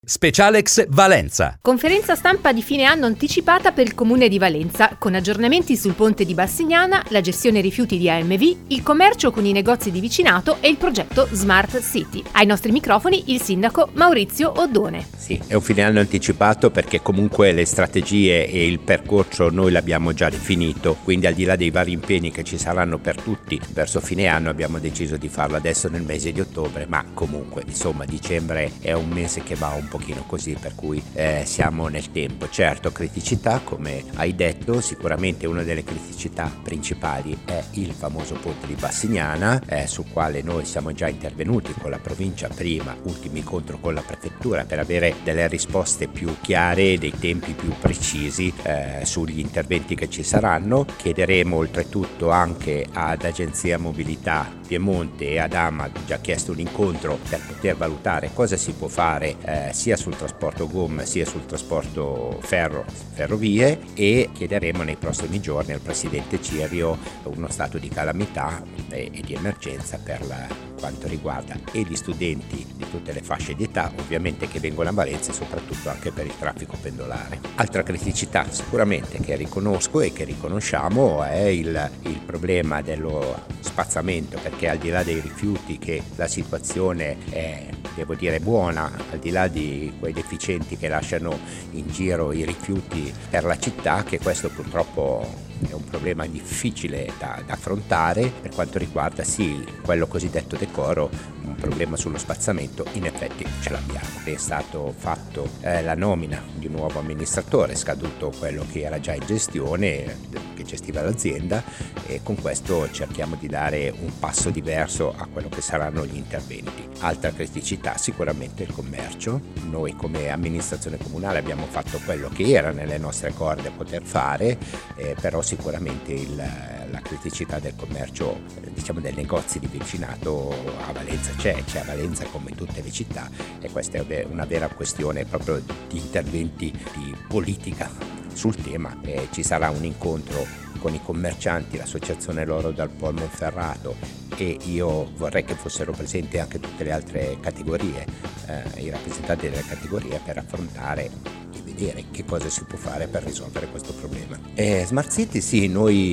Specialex Valenza. Conferenza stampa di fine anno anticipata per il comune di Valenza, con aggiornamenti sul ponte di Bassignana, la gestione rifiuti di AMV, il commercio con i negozi di vicinato e il progetto Smart City. Ai nostri microfoni il sindaco Maurizio Oddone. Sì, è un fine anno anticipato perché comunque le strategie e il percorso noi l'abbiamo già definito, quindi al di là dei vari impegni che ci saranno per tutti verso fine anno abbiamo deciso di farlo adesso nel mese di ottobre, ma comunque insomma dicembre è un mese che va un pochino così, per cui siamo nel tempo. Certo, criticità, come hai detto, sicuramente una delle criticità principali è il famoso ponte di Bassignana, sul quale noi siamo già intervenuti con la provincia prima, ultimo incontro con la prefettura per avere delle risposte più chiare, dei tempi più precisi sugli interventi che ci saranno. Chiederemo oltretutto anche ad Agenzia Mobilità Piemonte e ad AMAG già chiesto un incontro per poter valutare cosa si può fare sia sul trasporto gomma sia sul trasporto ferrovie, e chiederemo nei prossimi giorni al Presidente Cirio uno stato di calamità e di emergenza per quanto riguarda e gli studenti di tutte le fasce di età ovviamente che vengono a Valenza e soprattutto anche per il traffico pendolare. Altra criticità sicuramente che riconosco e che riconosciamo è il problema dello spazzamento, perché al di là dei rifiuti, che la situazione è, devo dire, buona, al di là di quei deficienti che lasciano in giro i rifiuti per la città, che questo purtroppo è un problema difficile da affrontare. Per quanto riguarda sì quello cosiddetto decoro, un problema sullo spazzamento in effetti ce l'abbiamo. È stato fatto la nomina di un nuovo amministratore, scaduto quello che era già in gestione, che gestiva l'azienda, e con questo cerchiamo di dare un passo diverso a quello che saranno gli interventi. Altra criticità sicuramente il commercio. Noi come amministrazione comunale abbiamo fatto quello che era nelle nostre corde a poter fare, però sicuramente la criticità del commercio, diciamo dei negozi di vicinato a Valenza c'è a Valenza come in tutte le città, e questa è una vera questione proprio di interventi di politica sul tema. Ci sarà un incontro con i commercianti, l'associazione Loro dal Po Monferrato, e io vorrei che fossero presenti anche tutte le altre categorie, i rappresentanti delle categorie, per affrontare e vedere che cosa si può fare per risolvere questo problema. Smart City sì,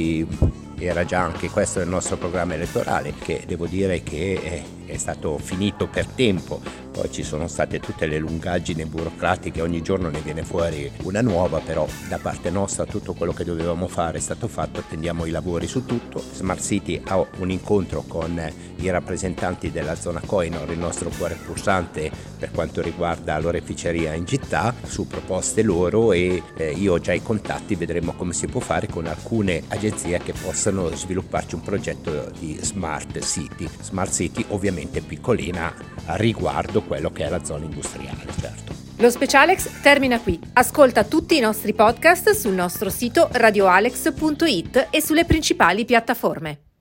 noi era già anche questo nel nostro programma elettorale, che devo dire che è stato finito per tempo. Poi ci sono state tutte le lungaggini burocratiche, ogni giorno ne viene fuori una nuova, però da parte nostra tutto quello che dovevamo fare è stato fatto, attendiamo i lavori su tutto. Smart City ha un incontro con i rappresentanti della zona Coinor, il nostro cuore pulsante per quanto riguarda l'oreficeria in città, su proposte loro, e io ho già i contatti, vedremo come si può fare con alcune agenzie che possano svilupparci un progetto di Smart City ovviamente piccolina riguardo quello che è la zona industriale, certo. Lo Specialex termina qui. Ascolta tutti i nostri podcast sul nostro sito radioalex.it e sulle principali piattaforme.